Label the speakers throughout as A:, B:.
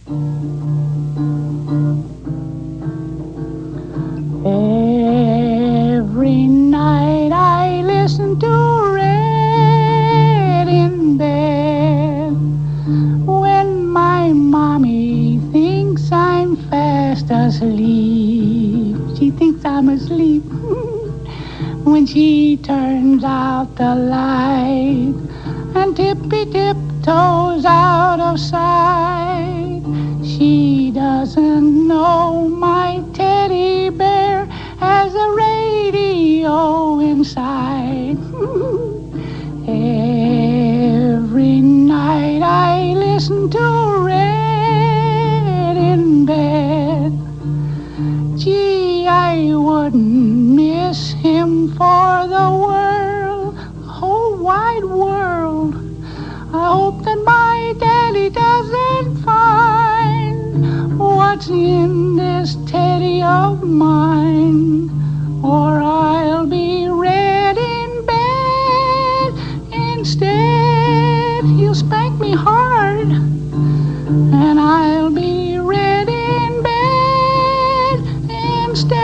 A: Every night I listen to Red in bed. When my mommy thinks I'm fast asleep, she thinks I'm asleep. When she turns out the light and tiptoes out of sight, she doesn't know my teddy bear has a radio inside. Every night I listen to Red in bed. Gee, I wouldn't miss him for the world, the whole wide world. I hope that my daddy doesn't find what's in this teddy of mine, or I'll be red in bed instead. He'll spank me hard, and I'll be red in bed instead.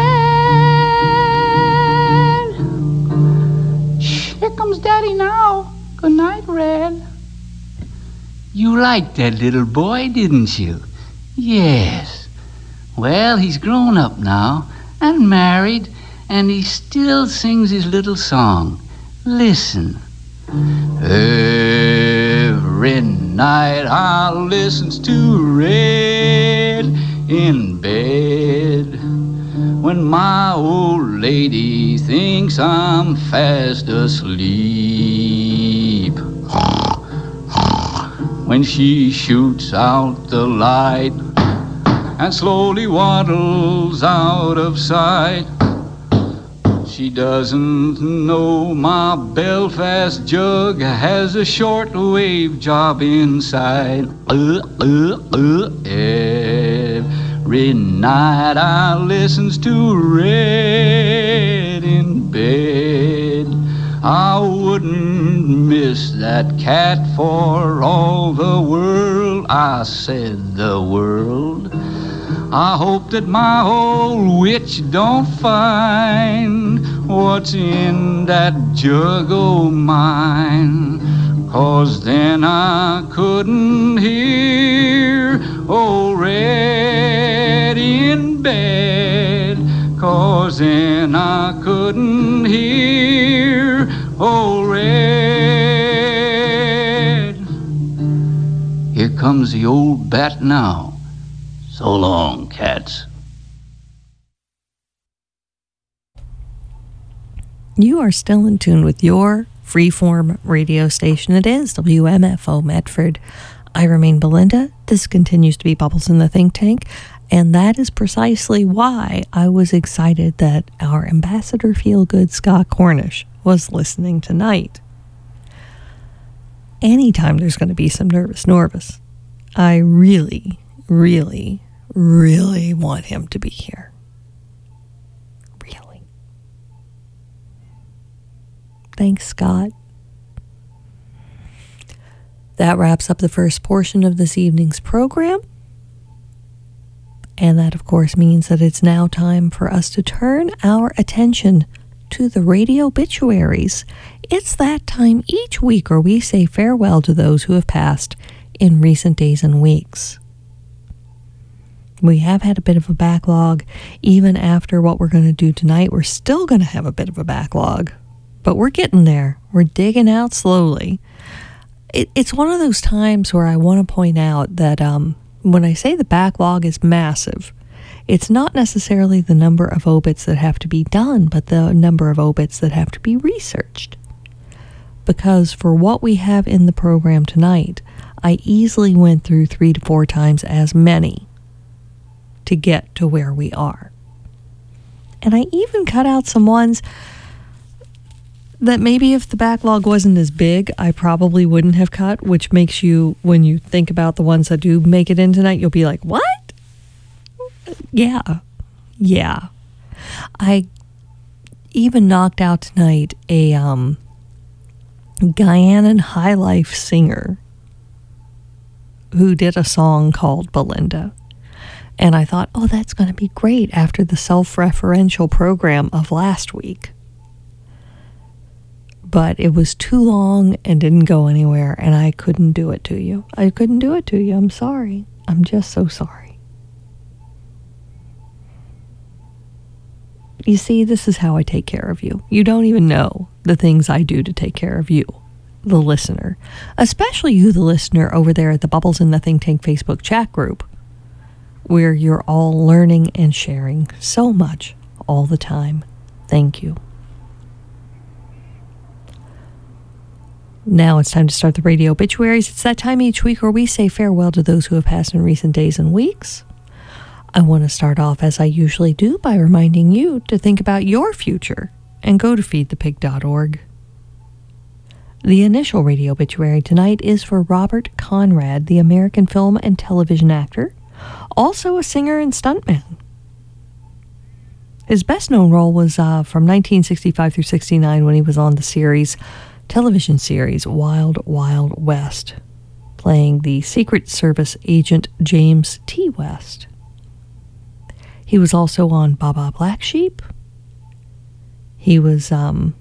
A: Shh, here comes Daddy now. Good night, Red.
B: You liked that little boy, didn't you? Yes. Well, he's grown up now and married, and he still sings his little song. Listen. Every night I listens to Red in bed. When my old lady thinks I'm fast asleep. When she shoots out the light and slowly waddles out of sight, she doesn't know my Belfast jug has a shortwave job inside. Every night I listens to Red in bed. I wouldn't miss that cat for all the world. I said the world. I hope that my old witch don't find what's in that jug o' mine, 'cause then I couldn't hear old Red in bed, 'cause then I couldn't hear old Red. Here comes the old bat now. So long, cats.
C: You are still in tune with your freeform radio station. It is WMFO Medford. I remain Belinda. This continues to be Bubbles in the Think Tank, and that is precisely why I was excited that our Ambassador Feelgood Scott Cornish was listening tonight. Anytime there's going to be some nervous Norvis, I really want him to be here. Really. Thanks, Scott. That wraps up the first portion of this evening's program. And that, of course, means that it's now time for us to turn our attention to the radio obituaries. It's that time each week where we say farewell to those who have passed in recent days and weeks. We have had a bit of a backlog. Even after what we're going to do tonight, we're still going to have a bit of a backlog. But we're getting there. We're digging out slowly. It's one of those times where I want to point out that when I say the backlog is massive, it's not necessarily the number of obits that have to be done, but the number of obits that have to be researched. Because for what we have in the program tonight, I easily went through 3 to 4 times as many to get to where we are. And I even cut out some ones that maybe if the backlog wasn't as big, I probably wouldn't have cut, which makes you, when you think about the ones that do make it in tonight, you'll be like, what? Yeah. I even knocked out tonight a Guyanan high life singer who did a song called Belinda. And I thought, oh, that's going to be great after the self-referential program of last week. But it was too long and didn't go anywhere, and I couldn't do it to you. I couldn't do it to you. I'm sorry. I'm just so sorry. You see, this is how I take care of you. You don't even know the things I do to take care of you, the listener. Especially you, the listener, over there at the Bubbles in the Think Tank Facebook chat group, where you're all learning and sharing so much all the time. Thank you. Now it's time to start the radio obituaries. It's that time each week where we say farewell to those who have passed in recent days and weeks. I want to start off, as I usually do, by reminding you to think about your future and go to feedthepig.org. The initial radio obituary tonight is for Robert Conrad, the American film and television actor, also a singer and stuntman. His best-known role was from 1965 through 69 when he was on the television series Wild Wild West, playing the Secret Service agent James T. West. He was also on Baba Black Sheep. He was in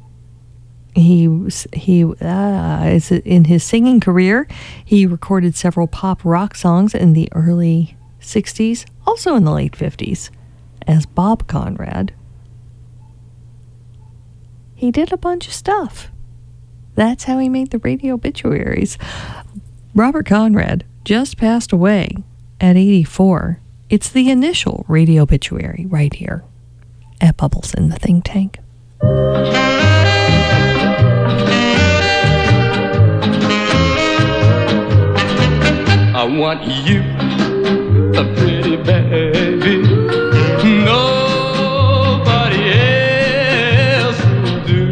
C: his singing career, he recorded several pop rock songs in the early 60s, also in the late 50s, as Bob Conrad. He did a bunch of stuff. That's how he made the radio obituaries. Robert Conrad just passed away at 84. It's the initial radio obituary right here at Bubbles in the Think Tank.
D: I want you, a pretty baby. Nobody else will do.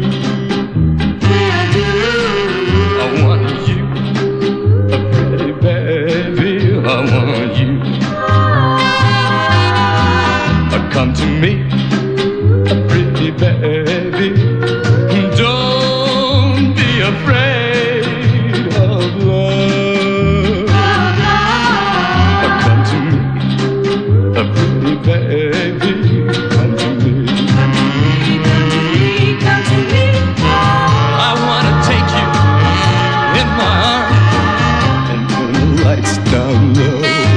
D: I want you, a pretty baby. I want you. Come to me, a pretty baby. Don't be afraid of love. Come to me, a pretty baby. Come to me. Come to me. I wanna take you in my arms and turn the lights down low.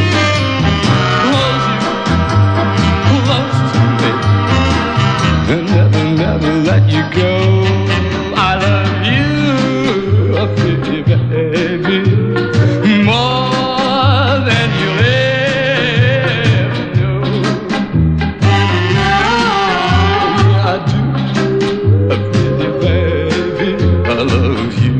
D: Never let you go. I love you, a pretty baby, more than you'll ever know. Yeah, I do, a pretty baby, I love you.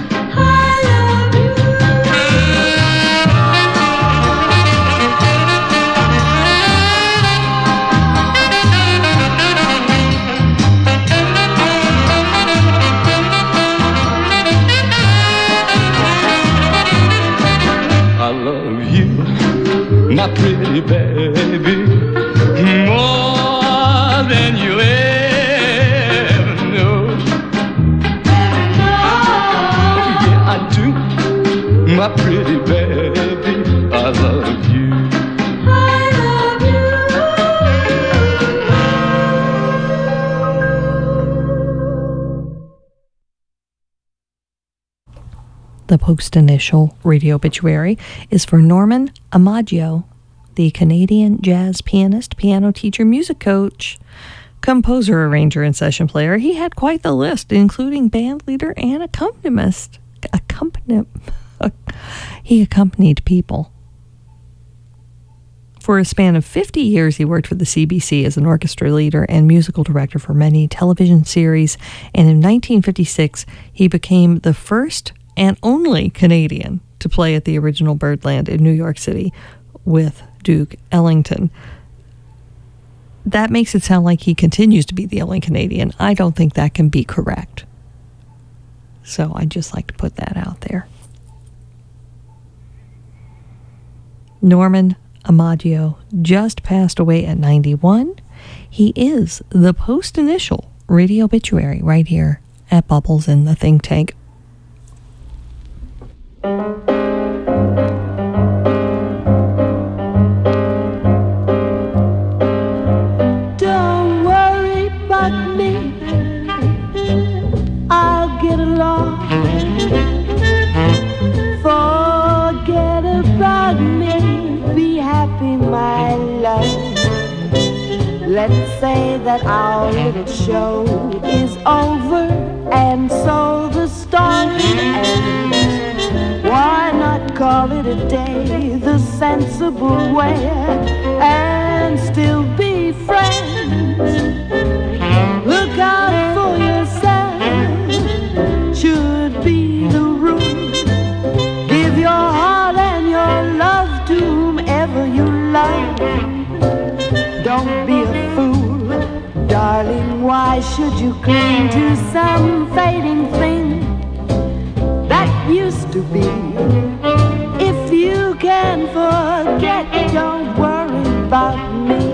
D: My pretty baby, more than you ever know. Yeah, I do, my pretty baby, I love you. I love you.
C: The post-initial radio obituary is for Norman Amadio, the Canadian jazz pianist, piano teacher, music coach, composer, arranger, and session player. He had quite the list, including band leader and accompanist. He accompanied people. For a span of 50 years, he worked for the CBC as an orchestra leader and musical director for many television series, and in 1956, he became the first and only Canadian to play at the original Birdland in New York City with Duke Ellington. That makes it sound like he continues to be the only Canadian. I don't think that can be correct. So I'd just like to put that out there. Norman Amadio just passed away at 91. He is the post-initial radio obituary right here at Bubbles in the Think Tank.
E: about me. Be happy, my love. Let's say that our little show is over, and so the story ends. Why not call it a day the sensible way, and still be friends? Look out for yourself, should be the rule. Give your heart and your love to whomever you love. Don't be a fool, darling, why should you cling to some fading thing that used to be? If you can forget, don't worry about me.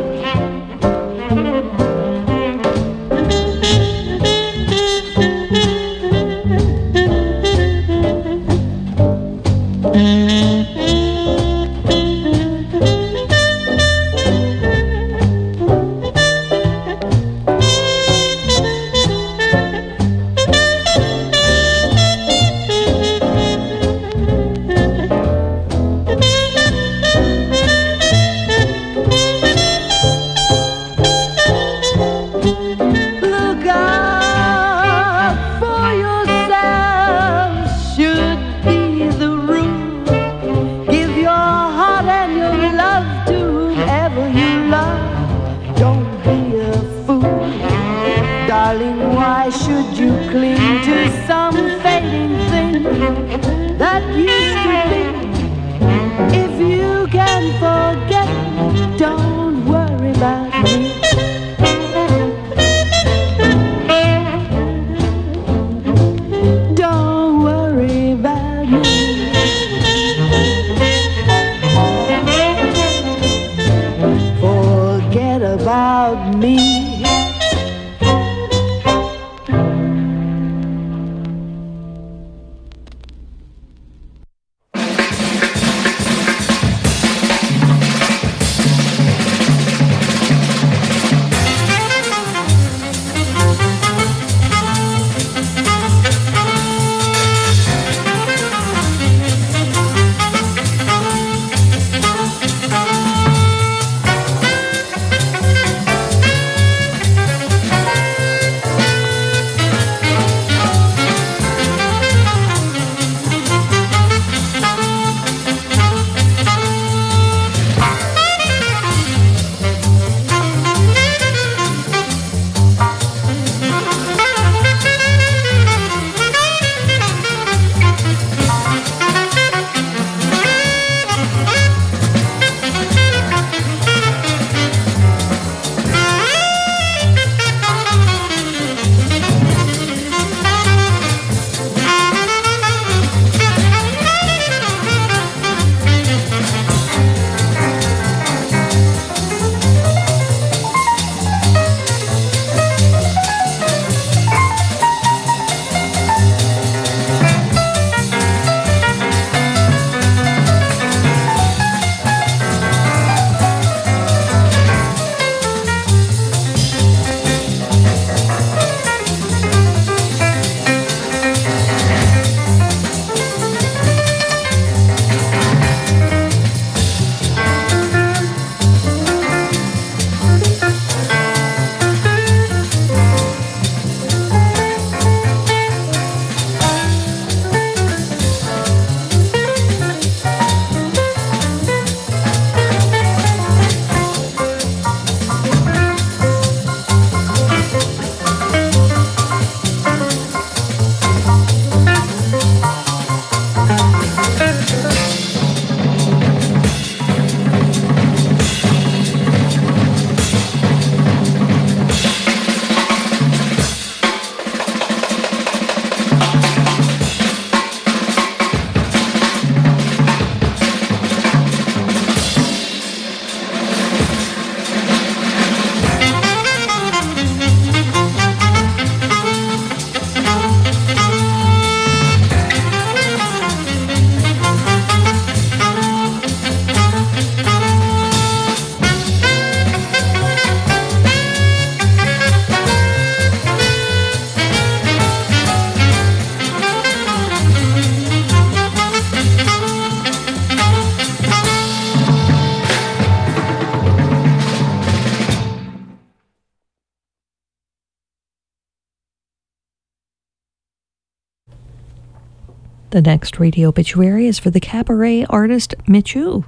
C: The next radio obituary is for the cabaret artist Michu.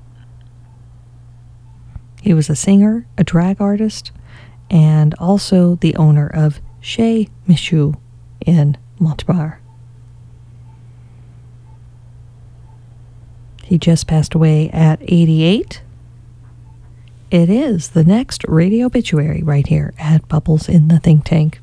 C: He was a singer, a drag artist, and also the owner of Chez Michu in Montemar. He just passed away at 88. It is the next radio obituary right here at Bubbles in the Think Tank.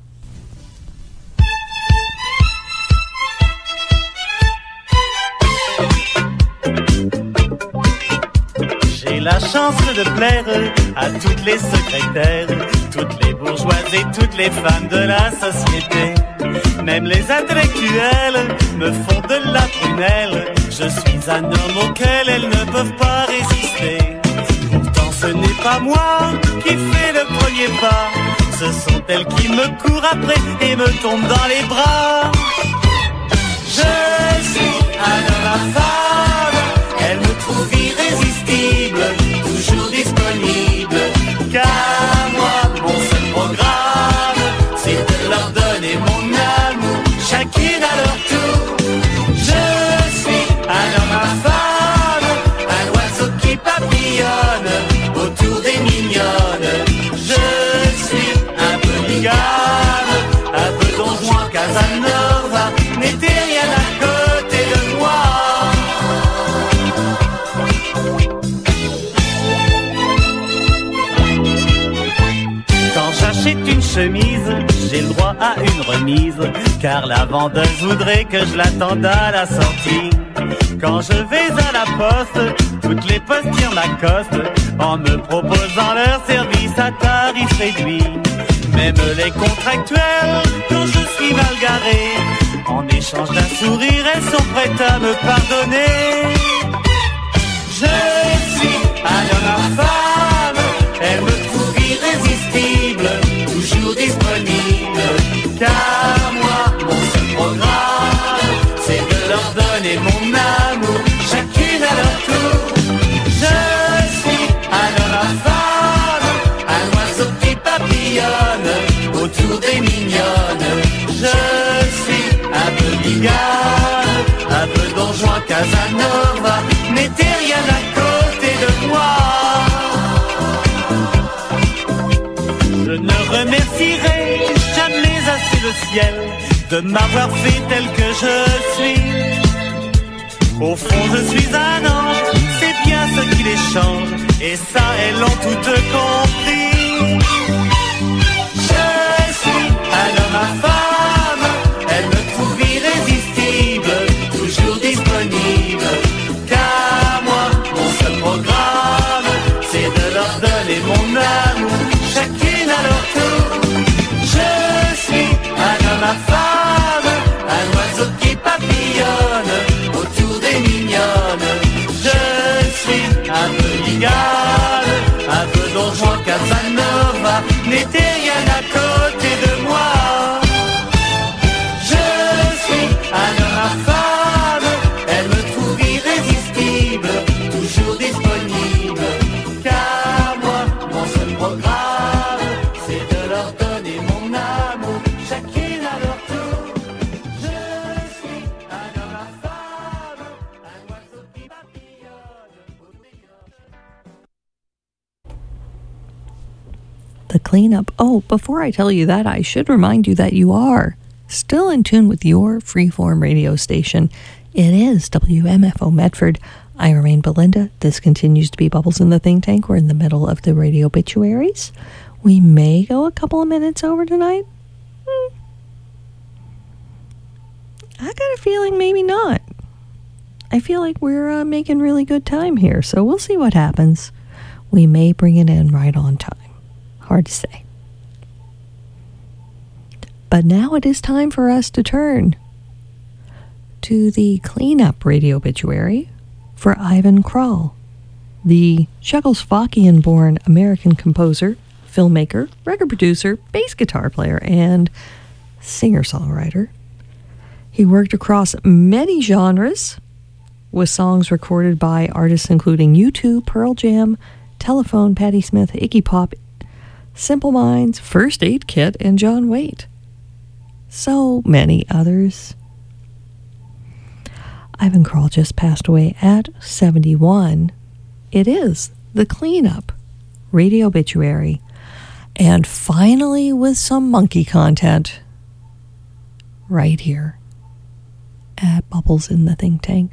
F: J'ai la chance de plaire à toutes les secrétaires, toutes les bourgeoises et toutes les femmes de la société. Même les intellectuels me font de la prunelle. Je suis un homme auquel elles ne peuvent pas résister. Pourtant ce n'est pas moi qui fais le premier pas. Ce sont elles qui me courent après et me tombent dans les bras. Je suis un homme à femme, elles me trouvent irrésistible, toujours disponible. Car moi, mon seul programme, c'est de leur donner mon amour, chacune à leur tour. Je suis un homme à femme, un oiseau qui papillonne autour des mignonnes. Je suis un peu bigame, un peu Don Juan Casanova, n'était rien à côté de moi. Quand j'achète une chemise, j'ai le droit à une remise, car la vendeuse voudrait que je l'attende à la sortie. Quand je vais à la poste, toutes les postières m'accostent en me proposant leur service à tarif réduit. Même les contractuels, quand je suis mal garé, en échange d'un sourire, elles sont prêtes à me pardonner. Je suis un homme à femme, elles me trouvent irrésistible, toujours disponible. Car moi, mon seul programme, c'est de leur donner mon amour, chacune à leur tour. Je suis un homme à femme, un oiseau qui papillonne autour des mignonnes. Je suis un peu bigame, un peu Don Juan Casanova, n'était rien à côté de moi. Je ne remercierai jamais assez le ciel de m'avoir fait tel que je suis. Au fond je suis un ange, c'est bien ce qui les change, et ça elles l'ont toutes compris. Je suis un homme à femme, elles me trouvent irrésistible, toujours disponible. Car moi, mon seul programme, c'est de leur donner mon amour, chacune à leur tour. Je suis un homme à femme, un oiseau qui papillonne autour des mignonnes. Je suis un peu bigame, un peu Don Juan Casanova, n'était rien à côté de moi. Je suis un homme à femme, elle me trouve irrésistible, toujours disponible. Car moi, mon seul programme, c'est de leur donner mon amour, chacune à leur tour. Je suis un homme à femme, un oiseau qui papillonne.
C: The cleanup. Oh, before I tell you that, I should remind you that you are still in tune with your freeform radio station. It is WMFO Medford. I remain Belinda. This continues to be Bubbles in the Think Tank. We're in the middle of the radio obituaries. We may go a couple of minutes over tonight. I got a feeling maybe not. I feel like we're making really good time here, so we'll see what happens. We may bring it in right on time. Hard to say. But now it is time for us to turn to the cleanup radio obituary for Ivan Krall, the Czechoslovakian-born American composer, filmmaker, record producer, bass guitar player, and singer-songwriter. He worked across many genres with songs recorded by artists including U2, Pearl Jam, Telephone, Patti Smith, Iggy Pop, Simple Minds, First Aid Kit, and John Waite. So many others. Ivan Krall just passed away at 71. It is the Cleanup Radio Obituary. And finally, with some monkey content, right here at Bubbles in the Think Tank.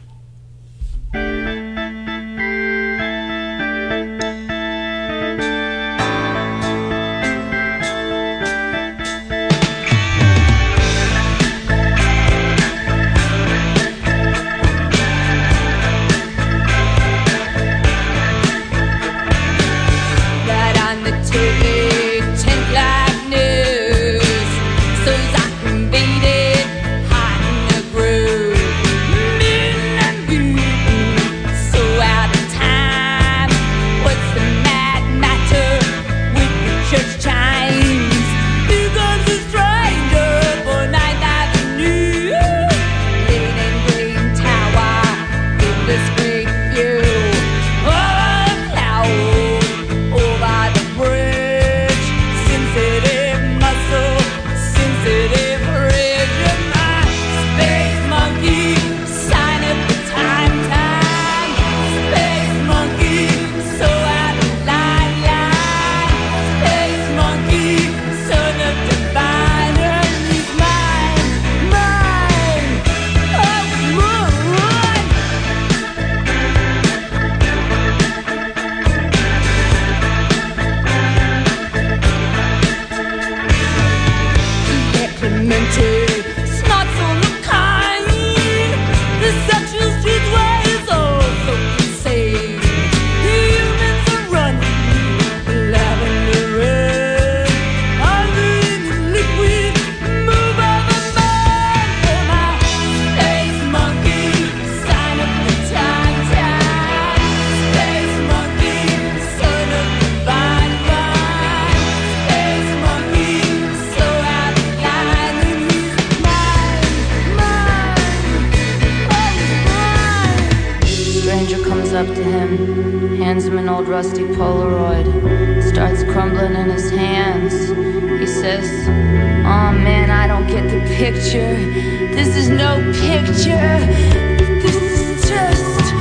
G: up to him, hands him an old rusty Polaroid, starts crumbling in his hands. He says, "Oh man, I don't get the picture. This is no picture. This is just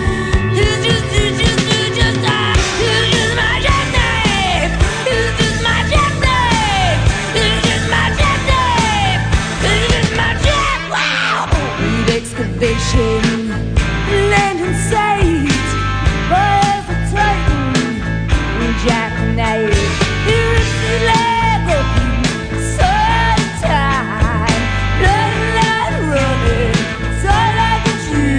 G: my jackknife. This is just my jackknife. This is just my jackknife. This is just my jack." Wow! Need excavation, land in sight, hesitating, jackknife. Here is the Lego, so time, blood running, it's all I can see.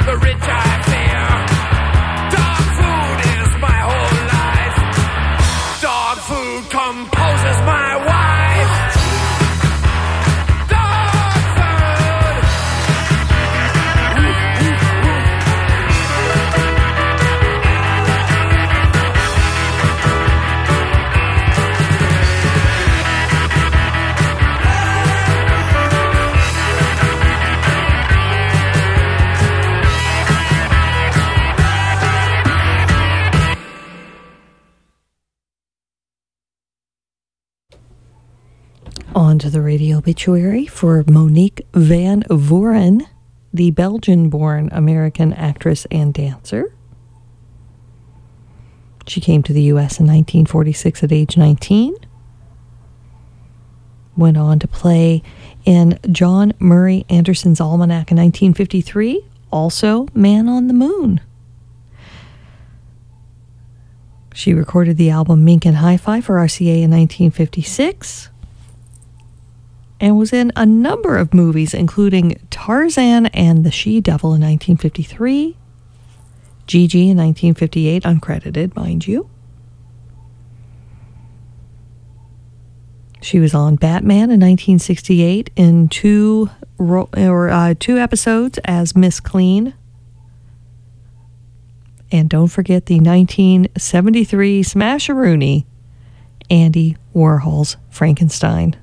D: the rich I fear. Dog food is my whole life. Dog food composes my wife. Dog food.
C: On to the radio obituary for Monique Van Vuuren, the Belgian-born American actress and dancer. She came to the U.S. in 1946 at age 19. Went on to play in John Murray Anderson's Almanac in 1953, also Man on the Moon. She recorded the album Mink and Hi-Fi for RCA in 1956. And was in a number of movies, including Tarzan and the She-Devil in 1953, Gigi in 1958, uncredited, mind you. She was on Batman in 1968 in two episodes as Miss Clean. And don't forget the 1973 Smash-a-Rooney, Andy Warhol's Frankenstein.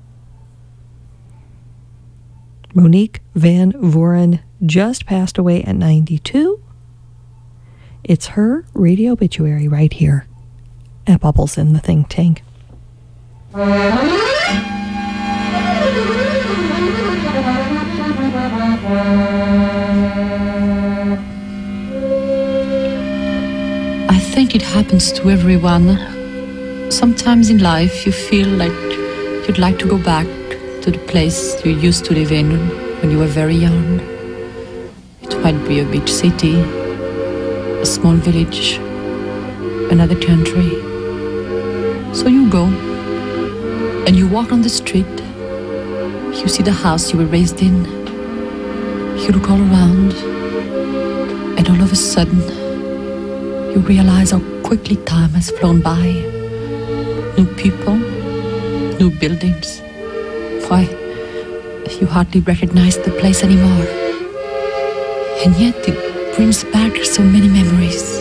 C: Monique Van Vuuren just passed away at 92. It's her radio obituary right here at Bubbles in the Think Tank.
H: I think it happens to everyone. Sometimes in life you feel like you'd like to go back to the place you used to live in when you were very young. It might be a beach city, a small village, another country. So you go, and you walk on the street. You see the house you were raised in. You look all around, and all of a sudden, you realize how quickly time has flown by. New people, new buildings. Why, you hardly recognize the place anymore. And yet it brings back so many memories.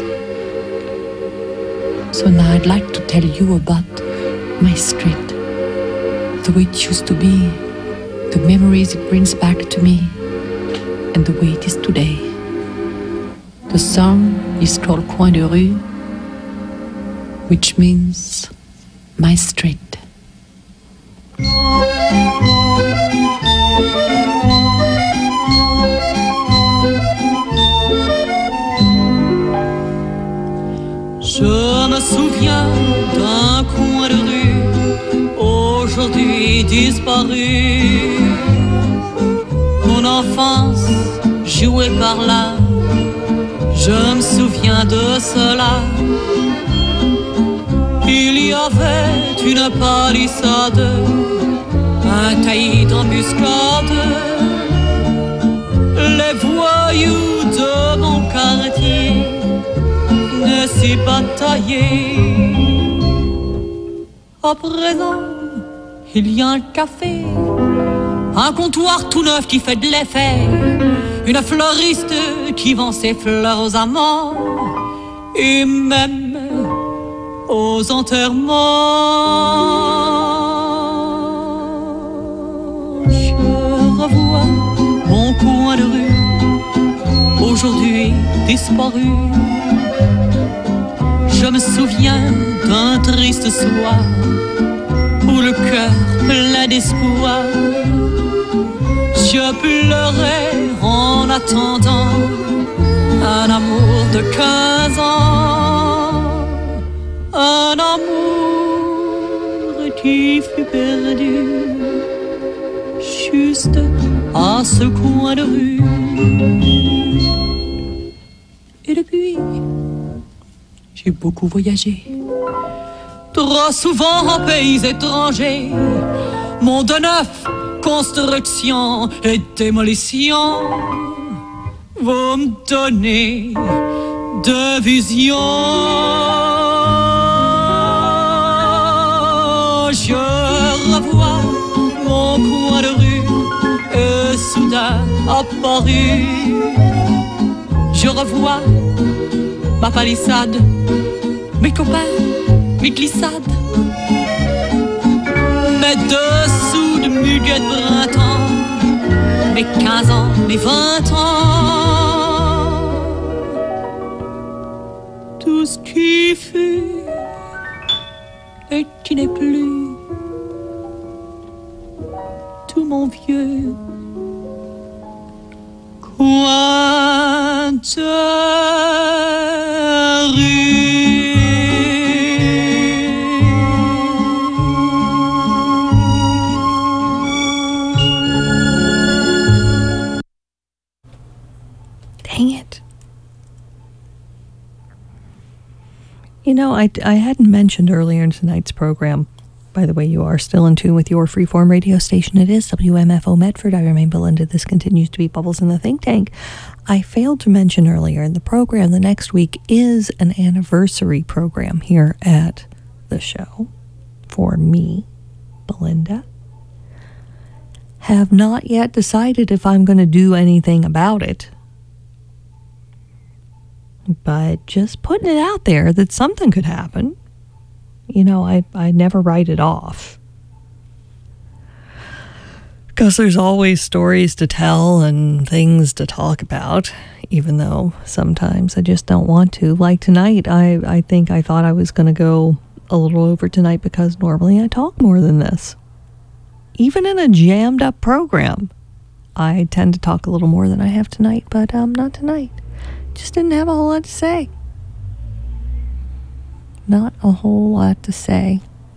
H: So now I'd like to tell you about my street, the way it used to be, the memories it brings back to me, and the way it is today. The song is called Coin de Rue, which means my street.
I: Je me souviens d'un coin de rue aujourd'hui disparu. Mon enfance jouait par là, je me souviens de cela. Il y avait une palissade, un taillis d'embuscade. Les voyous de mon quartier ne s'y bataillaient. À présent, il y a un café, un comptoir tout neuf qui fait de l'effet, une fleuriste qui vend ses fleurs aux amants et même aux enterrements. Je revois mon coin de rue, aujourd'hui disparu. Je me souviens d'un triste soir où le cœur plein d'espoir, je pleurais en attendant un amour de 15 ans. Un amour qui fut perdu juste à ce coin de rue. Et depuis, j'ai beaucoup voyagé, trop souvent en pays étrangers. Monde neuf, construction et démolition. vous me donnez de vision. Je revois mon coin de rue soudain apparu. Je revois ma palissade, mes copains, mes glissades, mes dessous de muguet de printemps, mes 15 ans, mes 20 ans. Tout ce qui fut et qui n'est plus, tout mon vieux coin de rue.
C: Dang it. You know, I hadn't mentioned earlier in tonight's program. By the way, you are still in tune with your freeform radio station. It is WMFO Medford. I remain Belinda. This continues to be Bubbles in the Think Tank. I failed to mention earlier in the program, the next week is an anniversary program here at the show for me, Belinda. Have not yet decided if I'm going to do anything about it. But just putting it out there that something could happen. You know, I never write it off. Because there's always stories to tell and things to talk about, even though sometimes I just don't want to. Like tonight, I think I thought I was going to go a little over tonight because normally I talk more than this. Even in a jammed up program, I tend to talk a little more than I have tonight, but not tonight. Just didn't have a whole lot to say. Not a whole lot to say.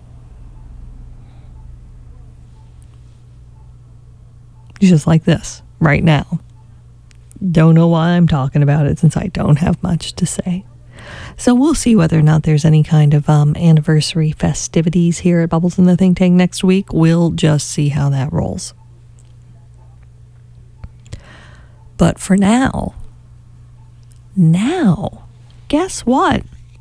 C: Just like this, right now. Don't know why I'm talking about it since I don't have much to say. So we'll see whether or not there's any kind of anniversary festivities here at Bubbles in the Think Tank next week. We'll just see how that rolls. But for now, guess what?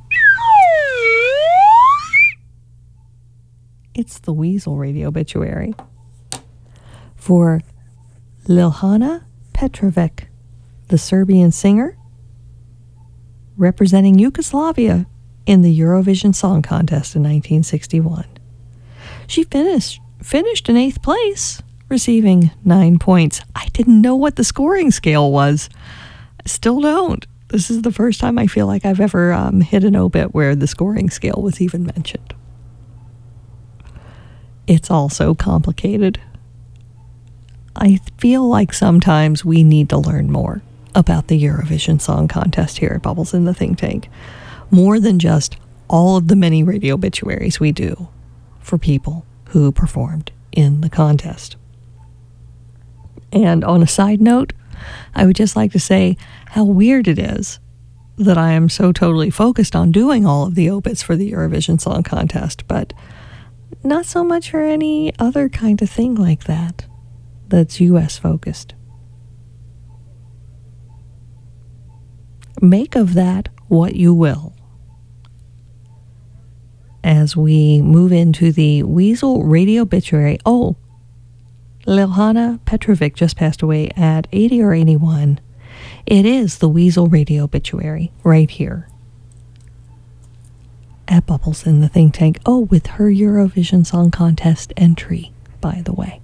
C: It's the Weasel Radio Obituary for Ljiljana Petrovic, the Serbian singer representing Yugoslavia in the Eurovision Song Contest in 1961. She finished in 8th place, receiving 9 points. I didn't know what the scoring scale was. I still don't. This is the first time I feel like I've ever hit an obit where the scoring scale was even mentioned. It's all so complicated. I feel like sometimes we need to learn more about the Eurovision Song Contest here at Bubbles in the Think Tank. More than just all of the many radio obituaries we do for people who performed in the contest. And on a side note, I would just like to say how weird it is that I am so totally focused on doing all of the obits for the Eurovision Song Contest, but not so much for any other kind of thing like that that's U.S. focused. Make of that what you will. As we move into the Weasel Radio Obituary. Oh, Ljiljana Petrovic just passed away at 80 or 81. It is the Weasel Radio Obituary right here at Bubbles in the Think Tank. Oh, with her Eurovision Song Contest entry, by the way.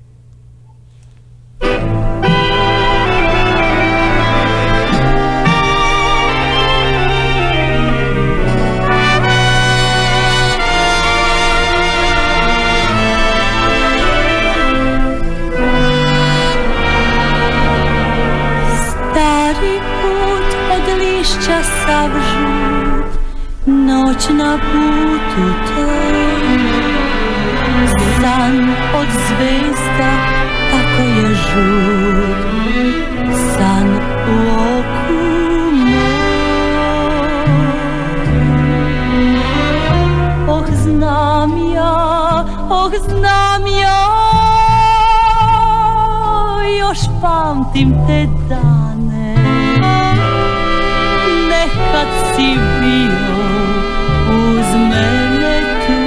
I: Stary put od lišća sav žut, noćna pututa, san od zvezda tako je žut, san u oku mom. Oh znam ja, još pamtim te dane. vivió uzmene tu.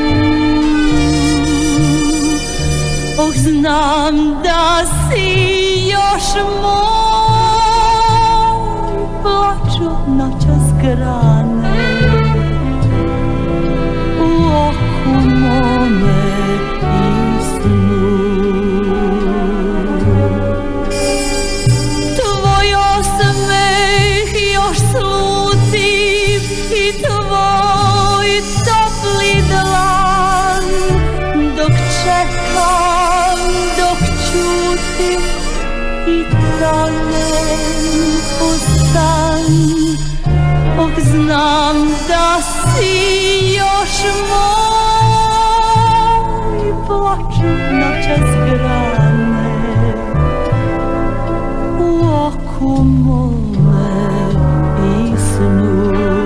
I: Znam da si još moj, plaču noćas grane u oku mome i snu. Tvoj osmeh još slutim i tvoj topli dlan, dok čekam, dok čutim i tonem u san. Znam da si još moj, plaču noćas grane u oku mome i snu.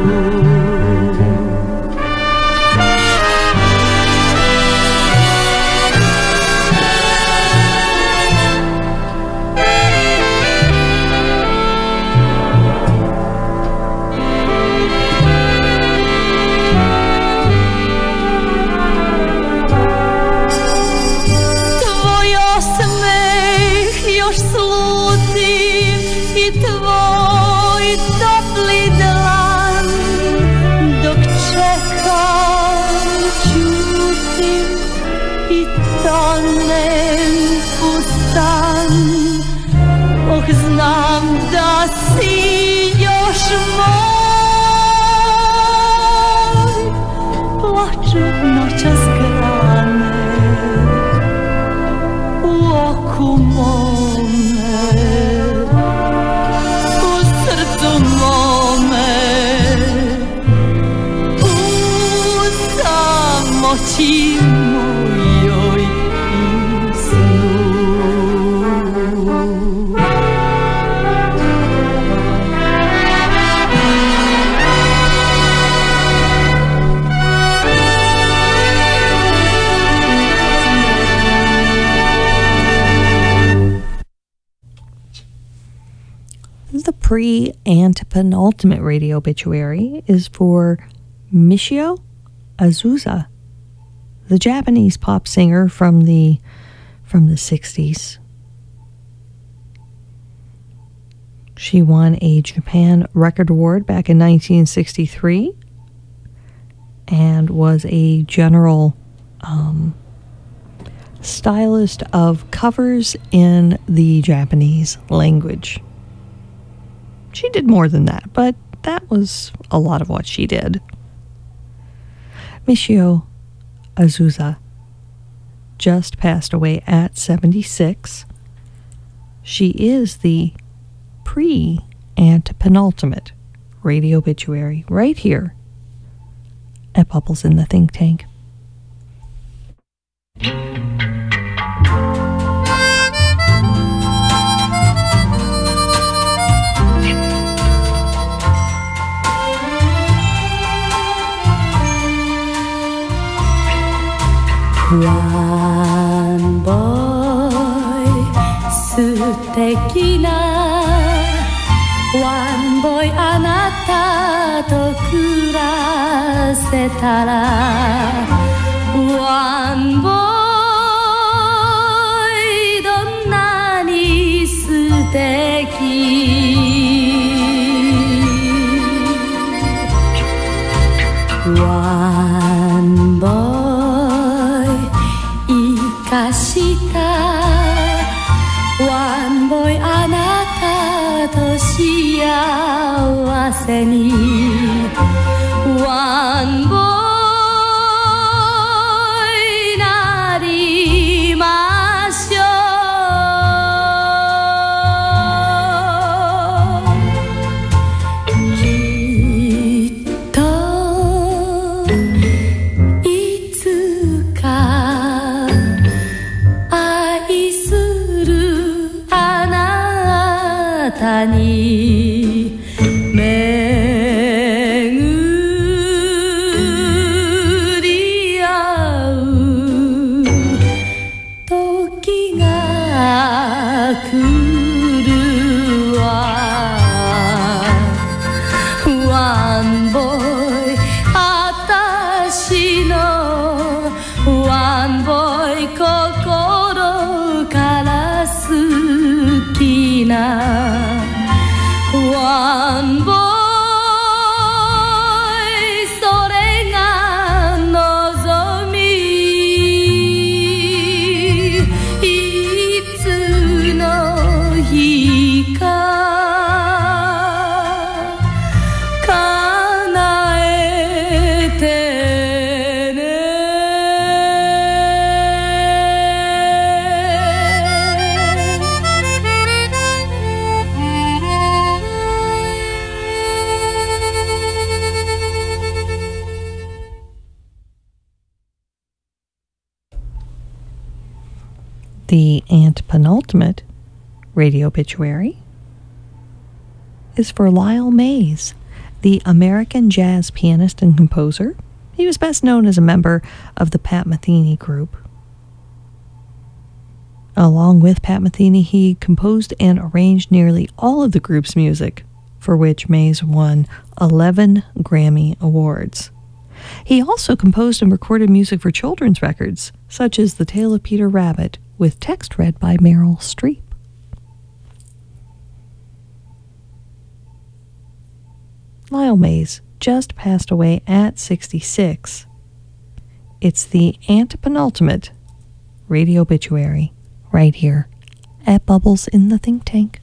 I: Znam da si još moj, plaču noćas grane u oku mome, u srcu mome, u samoći mojoj i snu.
C: The pre-antepenultimate radio obituary is for Michio Azusa, the Japanese pop singer from the 60s. She won a Japan Record Award back in 1963 and was a general stylist of covers in the Japanese language. She did more than that, but that was a lot of what she did. Michio Azusa just passed away at 76. She is the pre-antepenultimate radio obituary right here at Bubbles in the Think Tank.
J: One boy 素敵な One boy あなたと暮らせたら One boy どんなに素敵 One boy 生かしたワンボイあなたと幸せにワンボイなりましょうきっといつかに巡り合う時が来るわワン One boy それが望みいつの日か叶えてね
C: The antepenultimate radio obituary is for Lyle Mays, the American jazz pianist and composer. He was best known as a member of the Pat Metheny Group. Along with Pat Metheny, he composed and arranged nearly all of the group's music, for which Mays won 11 Grammy Awards. He also composed and recorded music for children's records, such as The Tale of Peter Rabbit, with text read by Meryl Streep. Lyle Mays just passed away at 66. It's the antepenultimate radio obituary right here at Bubbles in the Think Tank.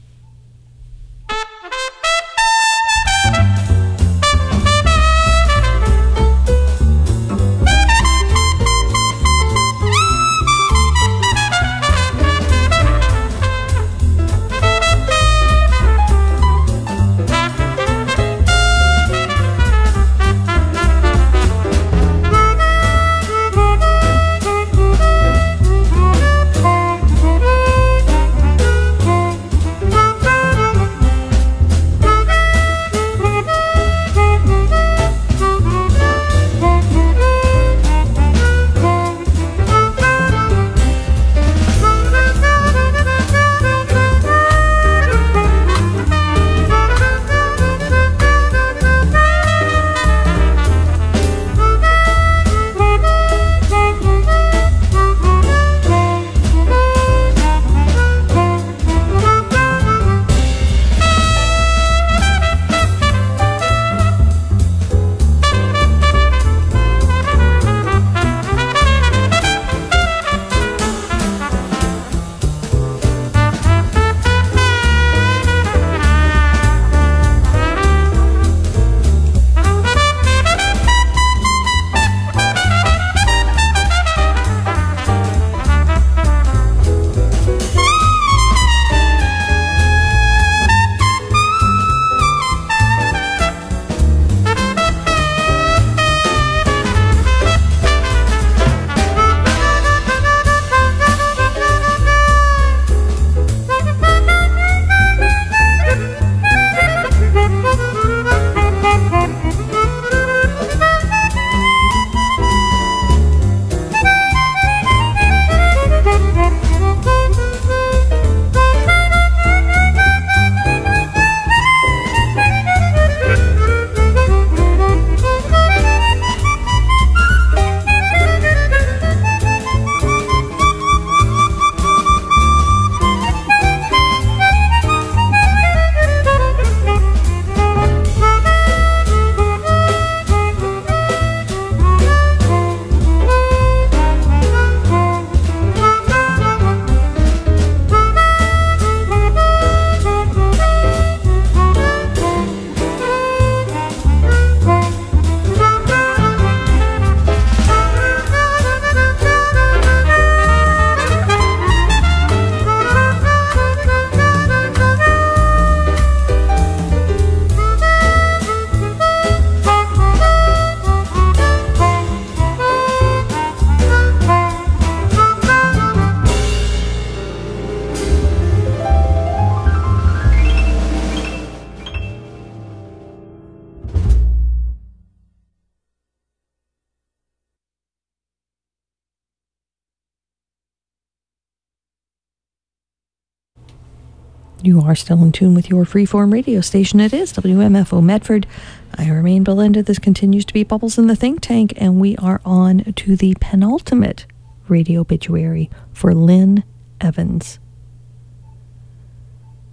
C: You are still in tune with your freeform radio station. It is WMFO Medford. I remain Belinda. This continues to be Bubbles in the Think Tank, and we are on to the penultimate radio obituary for Lynn Evans.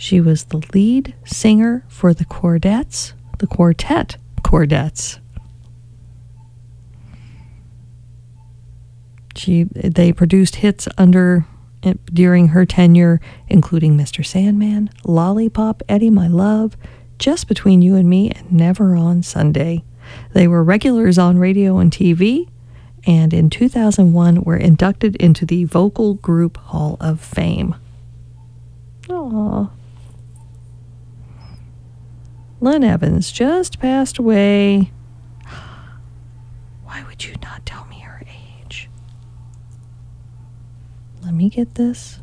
C: She was the lead singer for the Quartet Chordettes. They produced hits during her tenure, including Mr. Sandman, Lollipop, Eddie My Love, Just Between You and Me, and Never on Sunday. They were regulars on radio and TV, and in 2001 were inducted into the Vocal Group Hall of Fame. Aww. Lynn Evans just passed away. Why would you not tell me her age? Let me get this.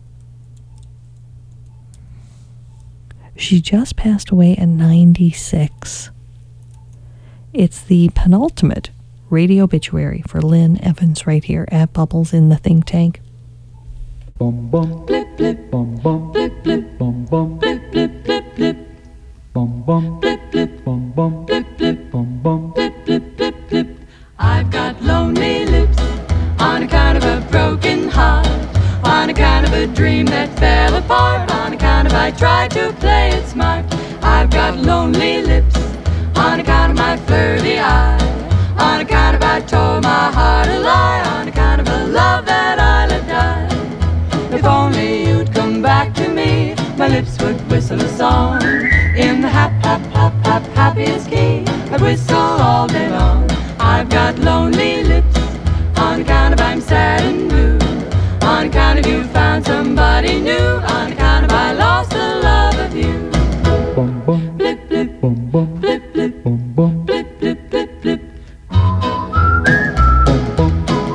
C: She just passed away at 96. It's the penultimate radio obituary for Lynn Evans right here at Bubbles in the Think Tank.
K: Bum bum blip blip bum bum blip blip bum bum blip blip blip blip bum bum blip blip bum bum blip blip bum bum blip blip blip blip.
I: I've got lonely lips on account of a broken heart, on account of a dream that fell apart, on account of I tried to play it smart. I've got lonely lips on account of my flirty eye, on account of I told my heart a lie, on account of a love that I let die. If only you'd come back to me, my lips would whistle a song in the happiest key. I'd whistle all day long. I've got lonely lips on account of I'm sad and blue, on account of you found somebody new, on account of I lost the love of you.
K: Bum bum
I: Blip blip
K: bum bum
I: blip blip
K: bum bum
I: blip blip blip blip.
K: bum bum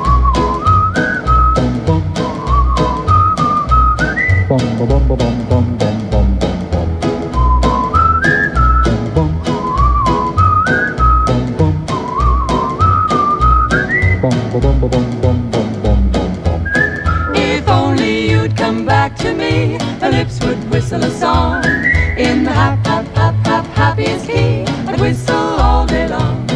K: bum bum bum bum bum bum bum bum bum bum bum bum bum bum bum bum.
I: If only you'd come back to me, my lips would whistle a song in the happiest key. I'd whistle all day long.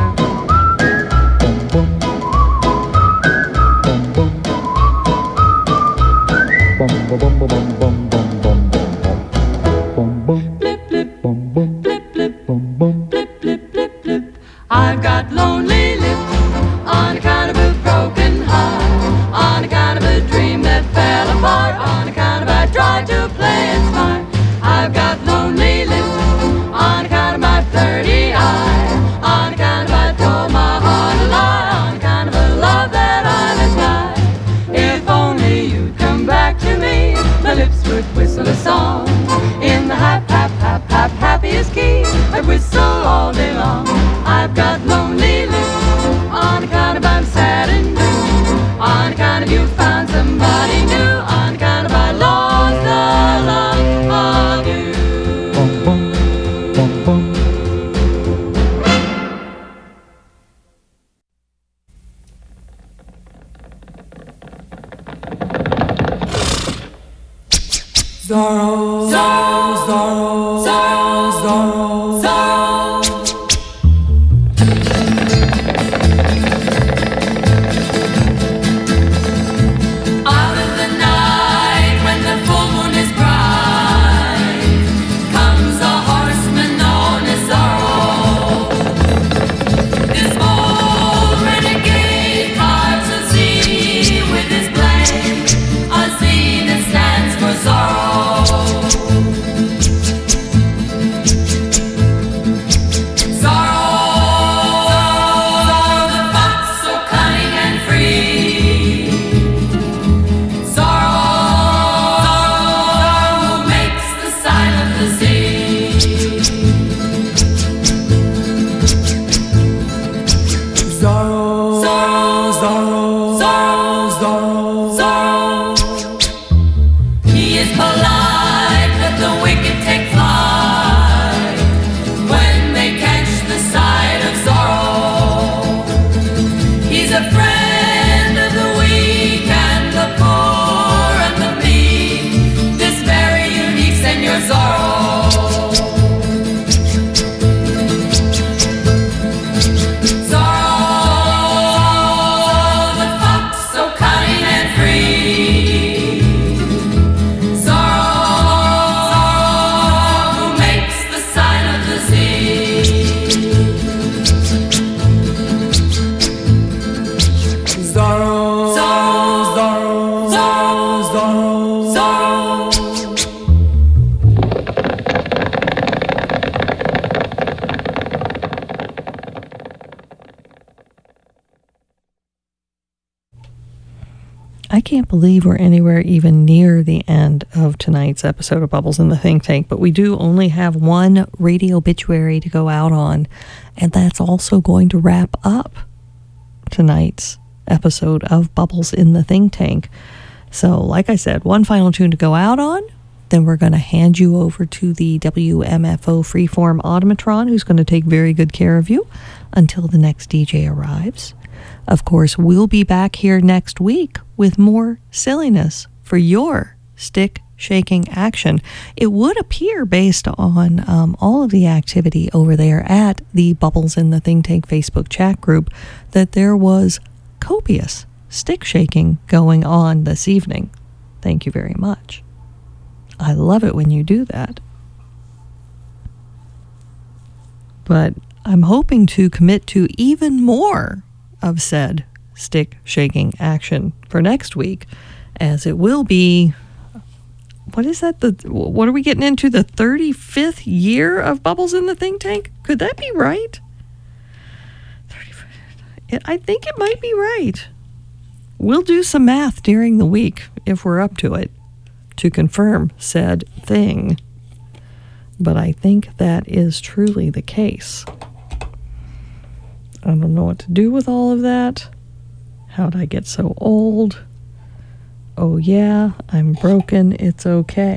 I: Blip blip blip blip blip blip blip blip. I've got lonely lips on account of a broken heart, on account of a dream that fell apart, on account of I tried to play it smart. I've got lonely lips on account of my flirty eye, on account of I told my heart a lie, on account of a love that I let die. If only you'd come back to me, my lips would whistle a song in the happiest key. I'd whistle all day long. I've got lonely lips on account of I'm sad and blue, on account of you found somebody new, on account of I lost the love of you.
L: Zorro, Zorro, Zorro, Zorro, Zorro, Zorro.
I: Out of the night when the full moon is bright comes a
C: can't believe we're anywhere even near the end of tonight's episode of Bubbles in the Think Tank, but we do only have one radio obituary to go out on, and that's also going to wrap up tonight's episode of Bubbles in the Think Tank. So, like I said, one final tune to go out on, then we're going to hand you over to the WMFO Freeform Automatron, who's going to take very good care of you until the next DJ arrives. Of course, we'll be back here next week with more silliness for your stick-shaking action. It would appear, based on all of the activity over there at the Bubbles in the Think Tank Facebook chat group, that there was copious stick-shaking going on this evening. Thank you very much. I love it when you do that. But I'm hoping to commit to even more of said stick-shaking action for next week, as it will be, what is that? What are we getting into? The 35th year of Bubbles in the Think Tank? Could that be right? I think it might be right. We'll do some math during the week, if we're up to it, to confirm said thing. But I think that is truly the case. I don't know what to do with all of that. How'd I get so old? Oh yeah, I'm broken. It's okay.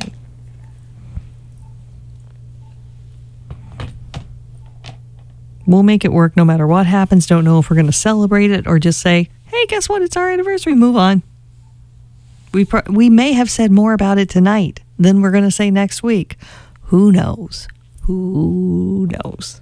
C: We'll make it work no matter what happens. Don't know if we're going to celebrate it or just say, hey, guess what? It's our anniversary. Move on. We may have said more about it tonight than we're going to say next week. Who knows? Who knows?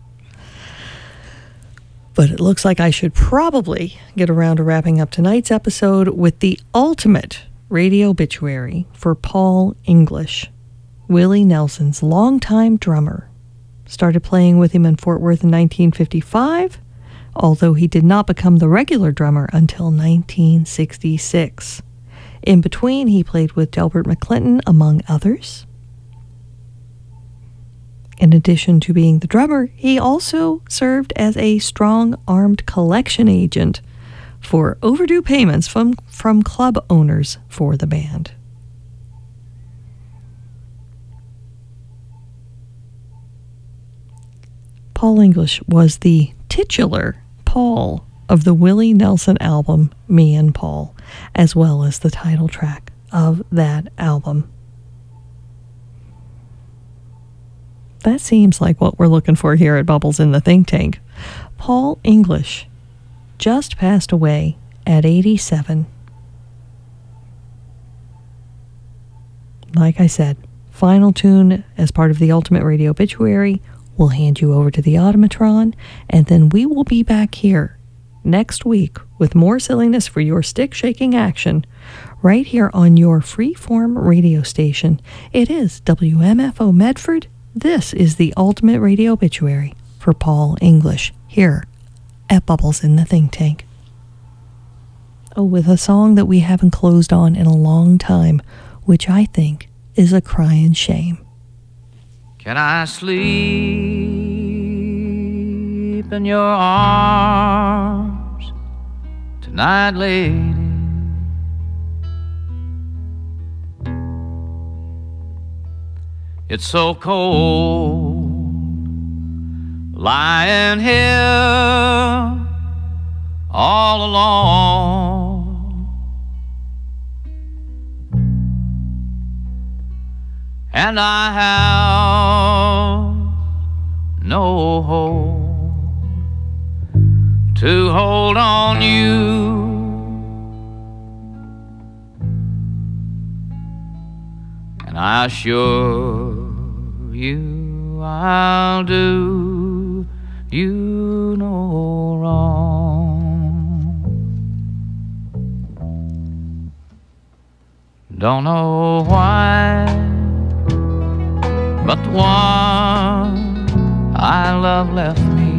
C: But it looks like I should probably get around to wrapping up tonight's episode with the ultimate radio obituary for Paul English, Willie Nelson's longtime drummer. Started playing with him in Fort Worth in 1955, although he did not become the regular drummer until 1966. In between, he played with Delbert McClinton, among others. In addition to being the drummer, he also served as a strong-armed collection agent for overdue payments from club owners for the band. Paul English was the titular Paul of the Willie Nelson album, Me and Paul, as well as the title track of that album. That seems like what we're looking for here at Bubbles in the Think Tank. Paul English just passed away at 87. Like I said, final tune as part of the Ultimate Radio Obituary. We'll hand you over to the Automatron, and then we will be back here next week with more silliness for your stick-shaking action right here on your freeform radio station. It is WMFO Medford. This is the Ultimate Radio Obituary for Paul English here at Bubbles in the Think Tank. Oh, with a song that we haven't closed on in a long time, which I think is a crying shame.
M: Can I sleep in your arms tonight, lady? It's so cold lying here all alone, and I have no hope to hold on you. And I assure you I'll do you no wrong. Don't know why, but the one I love left me.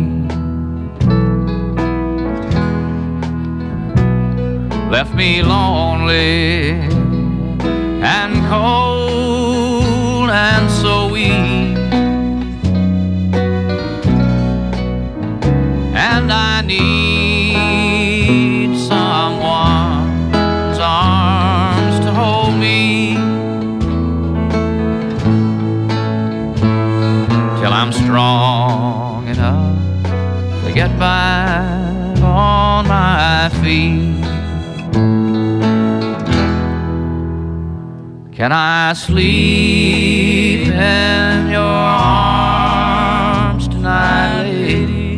M: Left me lonely and cold and so weak, and I need someone's arms I'm strong enough to get back on my feet. Can I sleep in your arms tonight, lady?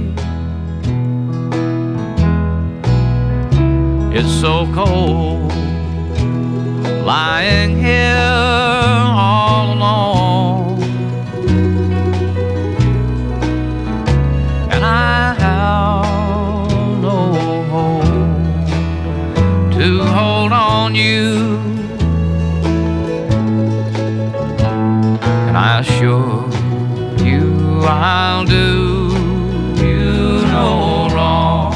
M: It's so cold lying here all alone, and I have no hope to hold on you. And I assure you I'll do you no wrong.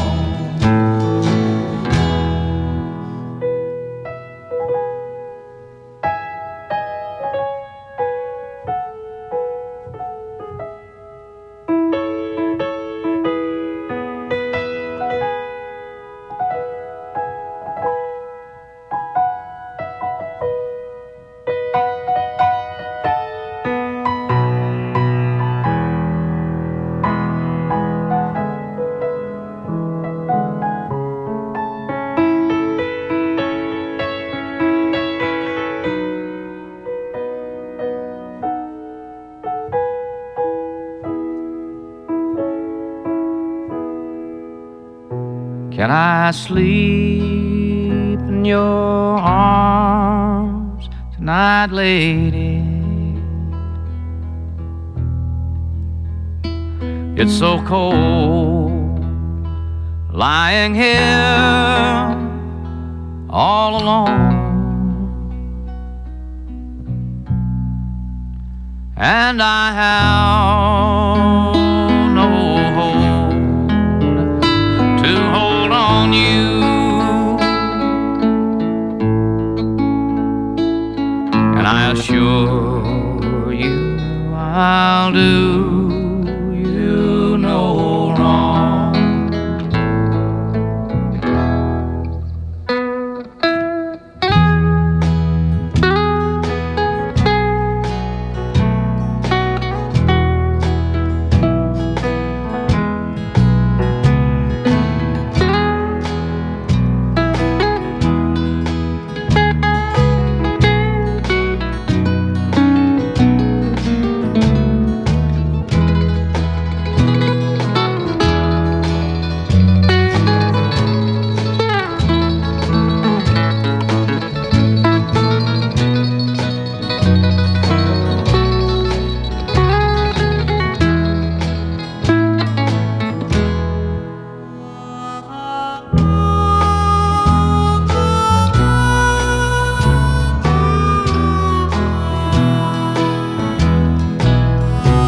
M: Can I sleep in your arms tonight, lady? It's so cold lying here all alone, and I have no hope to hold on you. And I assure you I'll do